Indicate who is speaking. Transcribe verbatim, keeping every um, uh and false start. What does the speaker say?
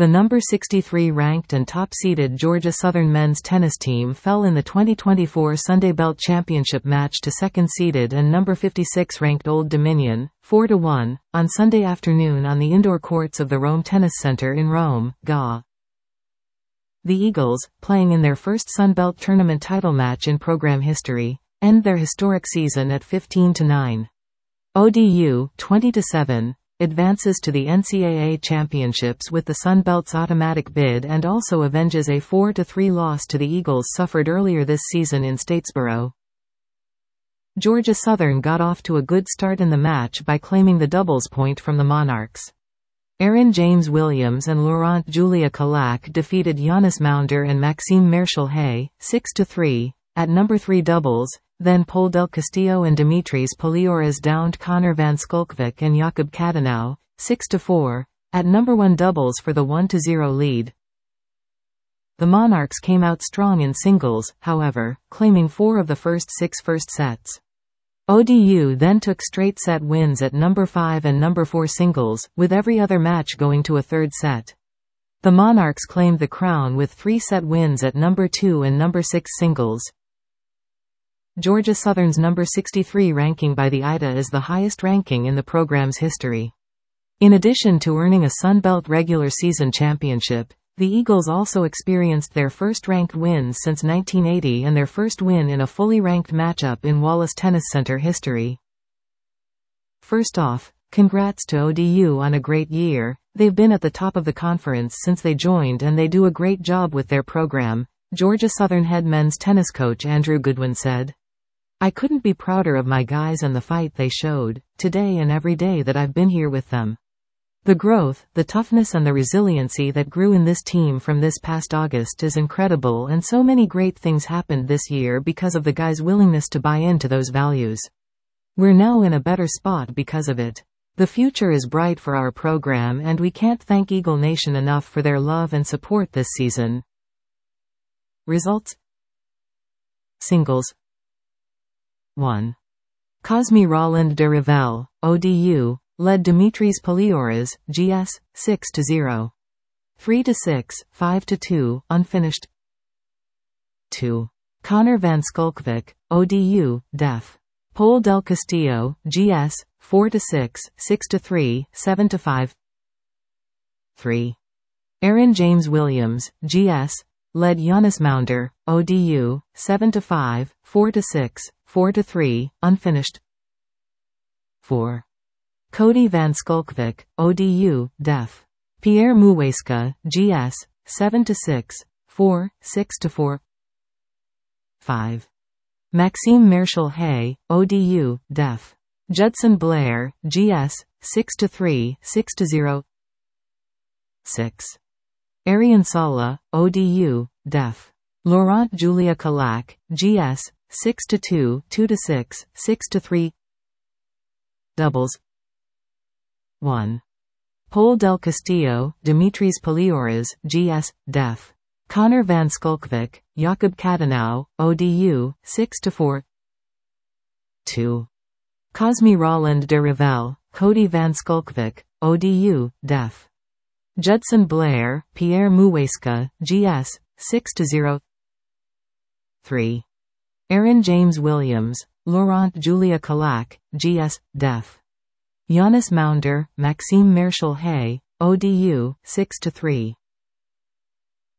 Speaker 1: The number sixty-three ranked and top-seeded Georgia Southern men's tennis team fell in the twenty twenty-four Sunday Belt Championship match to second-seeded and number fifty-six ranked Old Dominion, four to one, on Sunday afternoon on the indoor courts of the Rome Tennis Center in Rome, Ga. The Eagles, playing in their first Sun Belt tournament title match in program history, end their historic season at fifteen to nine. O D U, twenty to seven. Advances to the N C double A championships with the Sun Belt's automatic bid and also avenges a four to three loss to the Eagles suffered earlier this season in Statesboro. Georgia Southern got off to a good start in the match by claiming the doubles point from the Monarchs. Aaron James Williams and Laurent Julia Kalak defeated Giannis Maunder and Maxime Merschel-Hay, six to three, at number three doubles. Then Paul Del Castillo and Dimitris Poliores downed Connor Van Skolkvik and Jakub Kadanau, six to four, at number one doubles for the one to zero lead. The Monarchs came out strong in singles, however, claiming four of the first six first sets. O D U then took straight set wins at number five and number four singles, with every other match going to a third set. The Monarchs claimed the crown with three set wins at number two and number six singles. Georgia Southern's number sixty-three ranking by the I D A is the highest ranking in the program's history. In addition to earning a Sun Belt regular season championship, the Eagles also experienced their first ranked wins since nineteen eighty and their first win in a fully ranked matchup in Wallace Tennis Center history. First off, congrats to O D U on a great year. They've been at the top of the conference since they joined and they do a great job with their program, Georgia Southern head men's tennis coach Andrew Goodwin said. I couldn't be prouder of my guys and the fight they showed, today and every day that I've been here with them. The growth, the toughness and the resiliency that grew in this team from this past August is incredible, and so many great things happened this year because of the guys' willingness to buy into those values. We're now in a better spot because of it. The future is bright for our program and we can't thank Eagle Nation enough for their love and support this season. Results. Singles. one. Cosme Roland de Revel, O D U, led Dimitris Poliores, G S, six to zero. three to six, five to two, unfinished. two. Connor Van Skolkvik, O D U, Def. Paul Del Castillo, G S, four to six, six to three, seven to five. three. Aaron James Williams, G S, led Giannis Maunder, O D U, seven to five, four to six, four to three, unfinished. four. Cody Van Skolkvik, O D U, Def. Pierre Muweska, G S, seven to six, four, six to four. five. Maxime Merschel-Hay, O D U, Def. Judson Blair, G S, six to three, six to zero. six. Arian Sala, O D U, Def. Laurent Julia Kalak, G S, six to two, two to six, six to three. Doubles. one. Paul Del Castillo, Dimitris Poliores, G S, Def. Connor Van Skolkvik, Jakub Kadanau, O D U, six to four. two. Cosme Roland de Revel, Cody Van Skolkvik, O D U, Def. Judson Blair, Pierre Muweska, G S, six to zero. three. Aaron James Williams, Laurent Julia Kalak, G S, Def. Giannis Maunder, Maxime Merschel-Hay, O D U, six to three.